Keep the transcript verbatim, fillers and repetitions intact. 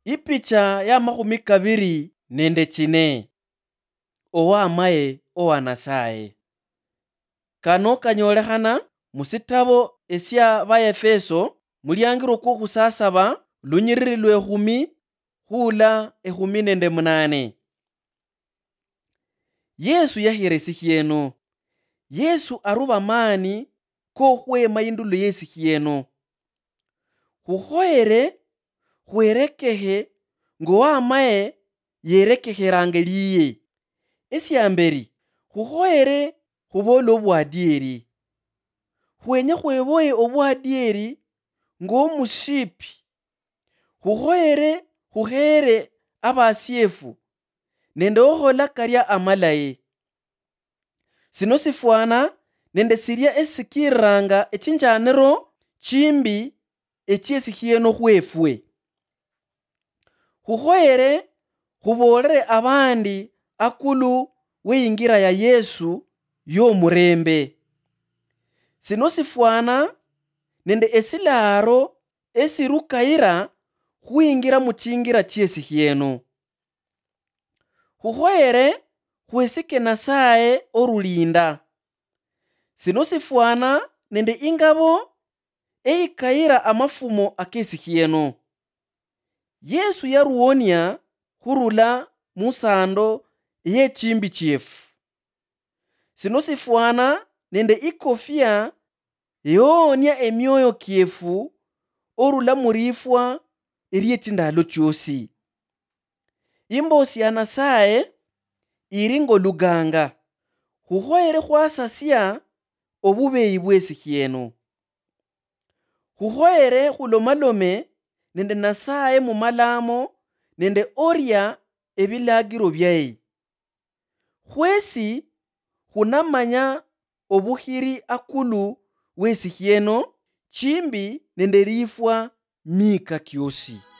Ipicha ya mahumi kabiri nende chine. Owamaye owanasaye. Kano kanyolehana musitabo esya Baefeso mulyangiro kwa kusasaba lunyiriri lwe humi hula ehumi nende munane. Yesu yahire sikieno. Yesu aruba mani ko huema indulu yesikieno. Huhoere huerekehe ngo wamae yerekehe rangeliye. Esi amberi huhoere hubole obuadieri. Huenye hueboye obuadieri ngo mushipi. Huhoere huhere abasiefu nende ohola karya amalaye. Sino sifuana nende siria esikiranga echinjanero chimbi echiesihieno huefwe. Huhoere hubolere abandi akulu weingira ya Yesu yo murembe. Sino sifuana nende esilaro esirukaira huingira muchingira chiesihieno. Huhoere huesike nasaye orulinda. Sino sifuana nende ingabo eikaira amafumo akesihieno. Yesu yaruonia hurula musando ye chimbi chiefu. Sino sifuana nende ikofia yoonia emyoyo kiefu orula murifwa eriye chindalo chiosi. Imbosi anasaye iringo luganga. Huhoere huasasya obubeyi bwesihieno. Huhoere hulomalome nende nasaye mumalamo nende orya ebilagiro byaye. Huesi hunamanya obuhiri akulu wesihieno chimbi nende rifwa mika kiosi.